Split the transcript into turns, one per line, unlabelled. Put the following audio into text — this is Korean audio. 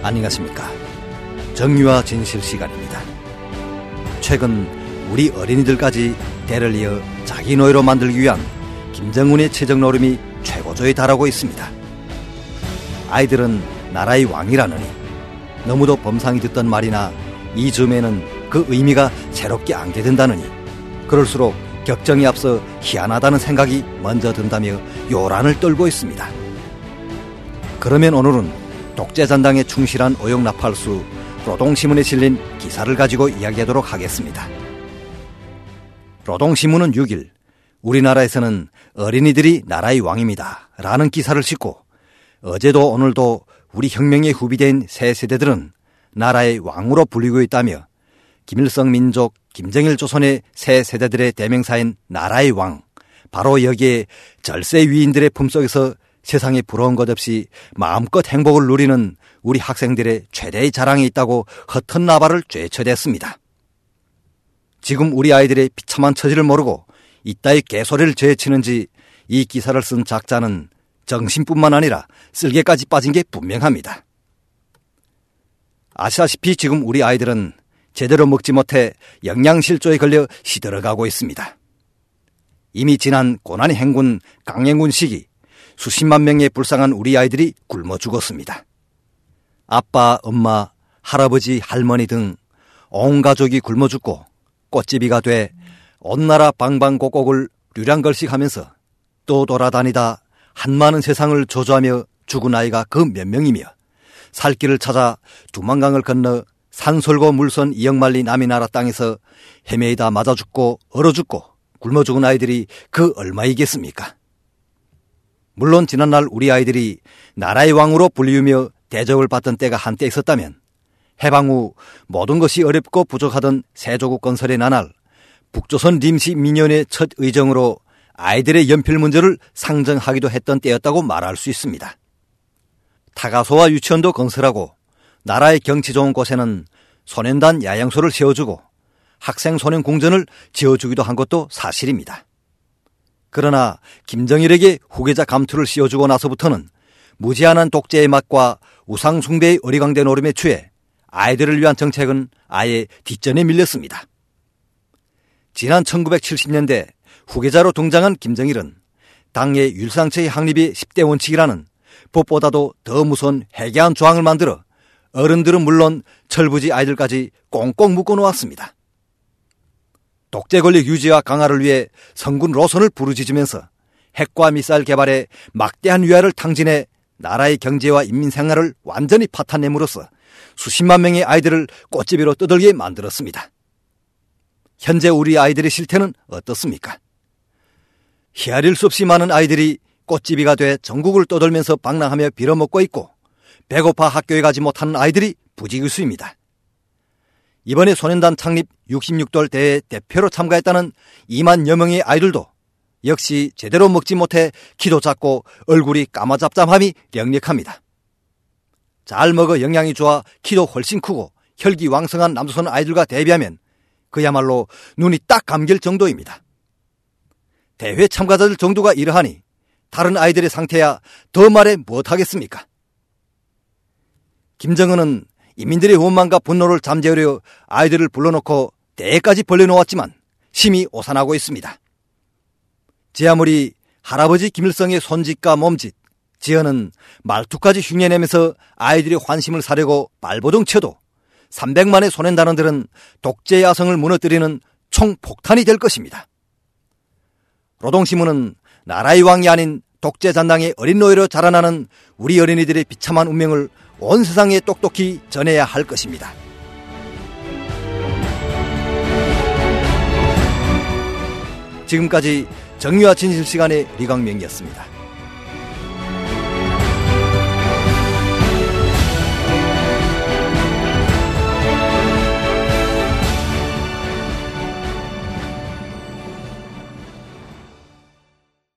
안녕하십니까. 정유와 진실 시간입니다. 최근 우리 어린이들까지 대를 이어 자기 노예로 만들기 위한 김정은의 최적 노름이 최고조에 달하고 있습니다. 아이들은 나라의 왕이라느니 너무도 범상이 듣던 말이나 이 즈음에는 그 의미가 새롭게 안게 된다느니 그럴수록 격정이 앞서 희한하다는 생각이 먼저 든다며 요란을 떨고 있습니다. 그러면 오늘은 독재잔당에 충실한 오용나팔수 노동신문에 실린 기사를 가지고 이야기하도록 하겠습니다. 노동신문은 6일 우리나라에서는 어린이들이 나라의 왕입니다 라는 기사를 싣고 어제도 오늘도 우리 혁명의 후비대인 새 세대들은 나라의 왕으로 불리고 있다며 김일성 민족, 김정일 조선의 새 세대들의 대명사인 나라의 왕, 바로 여기에 절세 위인들의 품속에서 세상에 부러운 것 없이 마음껏 행복을 누리는 우리 학생들의 최대의 자랑이 있다고 허튼 나발을 쬐쳐댔습니다. 지금 우리 아이들의 비참한 처지를 모르고 이따위 개소리를 죄치는지 이 기사를 쓴 작자는 정신뿐만 아니라 쓸개까지 빠진 게 분명합니다. 아시다시피 지금 우리 아이들은 제대로 먹지 못해 영양실조에 걸려 시들어가고 있습니다. 이미 지난 고난의 행군 강행군 시기 수십만 명의 불쌍한 우리 아이들이 굶어 죽었습니다. 아빠, 엄마, 할아버지, 할머니 등 온 가족이 굶어 죽고 꽃집이가 돼 온 나라 방방곡곡을 류량걸식하면서 또 돌아다니다 한많은 세상을 조조하며 죽은 아이가 그 몇 명이며 살 길을 찾아 두만강을 건너 산솔고 물선 이역만리 남의 나라 땅에서 헤매이다 맞아 죽고 얼어 죽고 굶어 죽은 아이들이 그 얼마이겠습니까? 물론 지난날 우리 아이들이 나라의 왕으로 불리우며 대접을 받던 때가 한때 있었다면 해방 후 모든 것이 어렵고 부족하던 세조국 건설의 나날 북조선 림시 민연의 첫 의정으로 아이들의 연필 문제를 상정하기도 했던 때였다고 말할 수 있습니다. 타가소와 유치원도 건설하고 나라의 경치 좋은 곳에는 소년단 야영소를 세워주고 학생 소년 궁전을 지어주기도 한 것도 사실입니다. 그러나 김정일에게 후계자 감투를 씌워주고 나서부터는 무제한한 독재의 맛과 우상 숭배의 어리광대 노름에 취해 아이들을 위한 정책은 아예 뒷전에 밀렸습니다. 지난 1970년대 후계자로 등장한 김정일은 당의 율상체의 확립이 10대 원칙이라는 법보다도 더 무서운 해괴한 조항을 만들어 어른들은 물론 철부지 아이들까지 꽁꽁 묶어놓았습니다. 독재 권력 유지와 강화를 위해 성군 로선을 부르짖으면서 핵과 미사일 개발에 막대한 위화를 탕진해 나라의 경제와 인민 생활을 완전히 파탄냄으로써 수십만 명의 아이들을 꽃집이로 떠들게 만들었습니다. 현재 우리 아이들의 실태는 어떻습니까? 헤아릴 수 없이 많은 아이들이 꽃집이가 돼 전국을 떠돌면서 방랑하며 빌어먹고 있고 배고파 학교에 가지 못하는 아이들이 부지기수입니다. 이번에 소년단 창립 66돌 대회 대표로 참가했다는 2만여 명의 아이들도 역시 제대로 먹지 못해 키도 작고 얼굴이 까마잡잡함이 역력합니다. 잘 먹어 영양이 좋아 키도 훨씬 크고 혈기 왕성한 남조선 아이들과 대비하면 그야말로 눈이 딱 감길 정도입니다. 대회 참가자들 정도가 이러하니 다른 아이들의 상태야 더 말해 못하겠습니까? 김정은은 인민들의 원망과 분노를 잠재우려 아이들을 불러놓고 대회까지 벌려놓았지만 심히 오산하고 있습니다. 제 아무리 할아버지 김일성의 손짓과 몸짓, 지어는 말투까지 흉내내면서 아이들의 환심을 사려고 발버둥 쳐도 300만의 소년단원들은 독재의 야성을 무너뜨리는 총폭탄이 될 것입니다. 노동신문은 나라의 왕이 아닌 독재잔당의 어린 노예로 자라나는 우리 어린이들의 비참한 운명을 온 세상에 똑똑히 전해야 할 것입니다. 지금까지 정유와 진실 시간의 리광명이었습니다.